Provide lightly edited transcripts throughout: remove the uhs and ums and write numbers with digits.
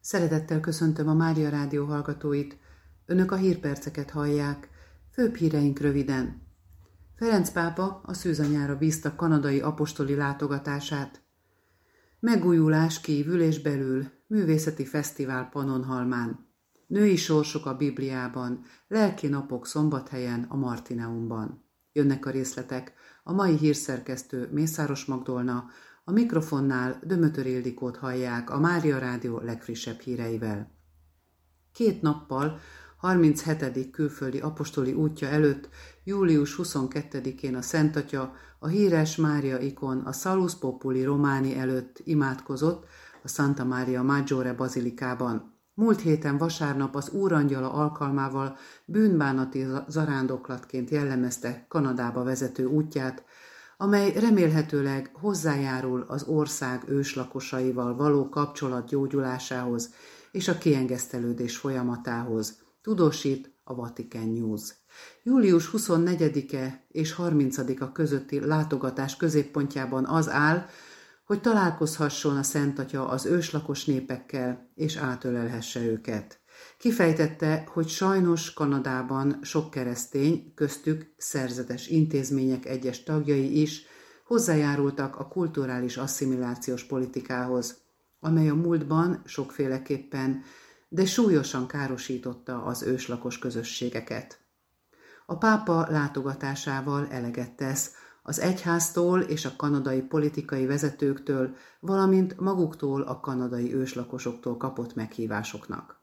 Szeretettel köszöntöm a Mária Rádió hallgatóit. Önök a hírperceket hallják. Főbb híreink röviden. Ferenc pápa a szűzanyára bízta kanadai apostoli látogatását. Megújulás kívül és belül, művészeti fesztivál Pannonhalmán. Női sorsok a Bibliában, lelki napok Szombathelyen a Martineumban. Jönnek a részletek. A mai hírszerkesztő Mészáros Magdolna, a mikrofonnál Dömötör Ildikót hallják a Mária Rádió legfrissebb híreivel. 2 nappal 37. külföldi apostoli útja előtt, július 22-én a Szent Atya a híres Mária ikon a Salus Populi Romani előtt imádkozott a Santa Maria Maggiore bazilikában. Múlt héten vasárnap az Úrangyala alkalmával bűnbánati zarándoklatként jellemezte Kanadába vezető útját, amely remélhetőleg hozzájárul az ország őslakosaival való kapcsolat gyógyulásához és a kiengesztelődés folyamatához, tudósít a Vatican News. Július 24-e és 30-a közötti látogatás középpontjában az áll, hogy találkozhasson a Szent Atya az őslakos népekkel és átölelhesse őket. Kifejtette, hogy sajnos Kanadában sok keresztény, köztük szerzetes intézmények egyes tagjai is hozzájárultak a kulturális asszimilációs politikához, amely a múltban sokféleképpen, de súlyosan károsította az őslakos közösségeket. A pápa látogatásával eleget tesz az egyháztól és a kanadai politikai vezetőktől, valamint maguktól a kanadai őslakosoktól kapott meghívásoknak.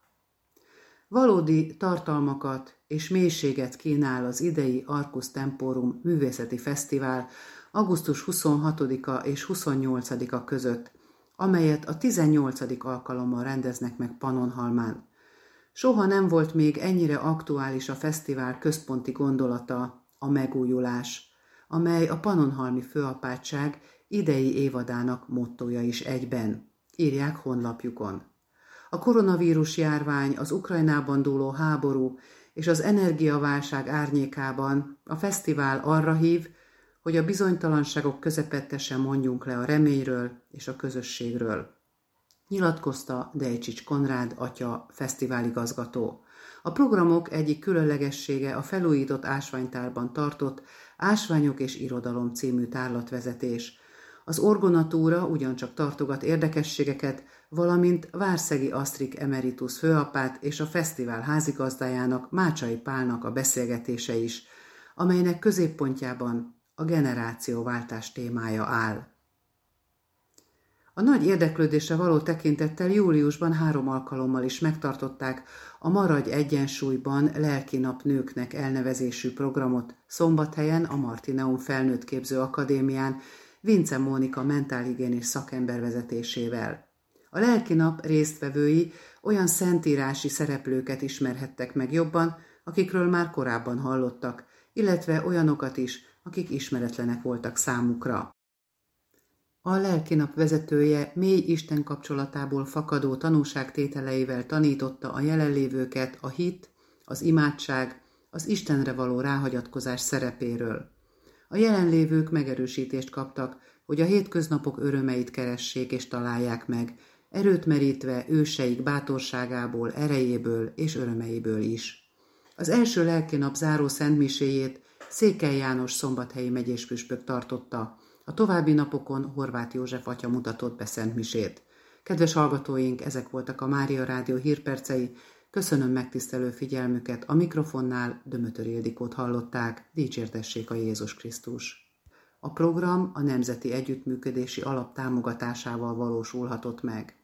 Valódi tartalmakat és mélységet kínál az idei Arcus Temporum művészeti fesztivál augusztus 26-a és 28-a között, amelyet a 18. alkalommal rendeznek meg Pannonhalmán. Soha nem volt még ennyire aktuális a fesztivál központi gondolata, a megújulás, amely a Pannonhalmi Főapátság idei évadának mottója is egyben, írják honlapjukon. A koronavírus járvány, az Ukrajnában dúló háború és az energiaválság árnyékában a fesztivál arra hív, hogy a bizonytalanságok közepette mondjunk le a reményről és a közösségről. Nyilatkozta Dejcsics Konrád atya fesztiváligazgató. A programok egyik különlegessége a felújított ásványtárban tartott Ásványok és Irodalom című tárlatvezetés. Az orgonatúra ugyancsak tartogat érdekességeket, valamint Várszegi Asztrik emeritus főapát és a fesztivál házigazdájának, Mácsai Pálnak a beszélgetése is, amelynek középpontjában a generációváltás témája áll. A nagy érdeklődésre való tekintettel júliusban 3 alkalommal is megtartották a Maradj Egyensúlyban Lelki Nap Nőknek elnevezésű programot Szombathelyen a Martineum Felnőttképző Akadémián Vince Mónika mentálhigiénés szakember vezetésével. A Lelki Nap résztvevői olyan szentírási szereplőket ismerhettek meg jobban, akikről már korábban hallottak, illetve olyanokat is, akik ismeretlenek voltak számukra. A Lelkinap vezetője mély Isten kapcsolatából fakadó tanúságtételeivel tanította a jelenlévőket a hit, az imádság, az Istenre való ráhagyatkozás szerepéről. A jelenlévők megerősítést kaptak, hogy a hétköznapok örömeit keressék és találják meg, erőt merítve őseik bátorságából, erejéből és örömeiből is. Az első lelkinap záró szentmiséjét Székely János szombathelyi megyéspüspök tartotta, a további napokon Horváth József atya mutatott be szentmisét. Kedves hallgatóink, ezek voltak a Mária Rádió hírpercei. Köszönöm megtisztelő figyelmüket, a mikrofonnál Dömötör Ildikót hallották, dicsértessék a Jézus Krisztus. A program a Nemzeti Együttműködési Alap támogatásával valósulhatott meg.